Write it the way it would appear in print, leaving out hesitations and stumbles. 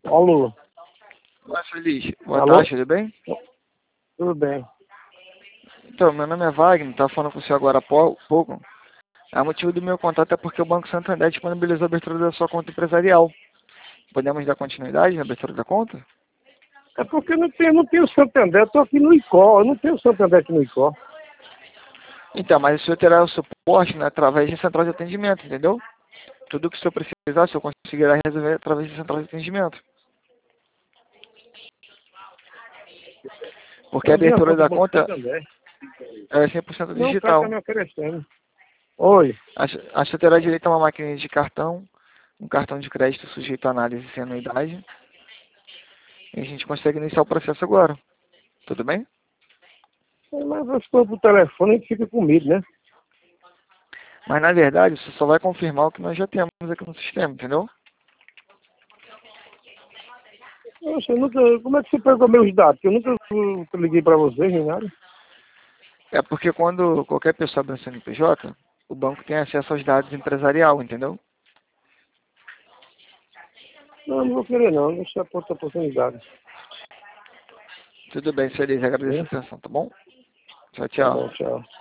Alô? Olá, Feliz. Boa Alô? tarde, tudo bem? Tudo bem. Então, meu nome é Wagner, estava falando com você agora há pouco. O motivo do meu contato é porque o Banco Santander disponibilizou a abertura da sua conta empresarial. Podemos dar continuidade na abertura da conta? É porque eu não tenho Santander, eu tô aqui no ICO, eu não tenho Santander aqui no ICO. Então, mas o senhor terá o suporte, né, através de central de atendimento, entendeu? Tudo que o senhor precisar, o senhor conseguirá resolver através de central de atendimento. Porque a Eu vi a abertura conta do da Banco conta Santander. é 100% Não, o cara tá digital. me oferecendo. Oi. A senhor terá direito a uma máquina de cartão, um cartão de crédito sujeito a análise sem anuidade. E a gente consegue iniciar o processo agora. Tudo bem? Mas se for pro telefone, a gente fica com medo, né? Mas na verdade, você só vai confirmar o que nós já temos aqui no sistema, entendeu? Poxa, como é que você pegou meus dados? Eu nunca liguei pra vocês, nem nada. É porque quando qualquer pessoa abre um CNPJ, o banco tem acesso aos dados empresarial, entendeu? Não vou querer não, deixa por outra oportunidade. Tudo bem, Feliz, agradeço a Sim? atenção, tá bom? Tchau, Tá tchau. bom, tchau.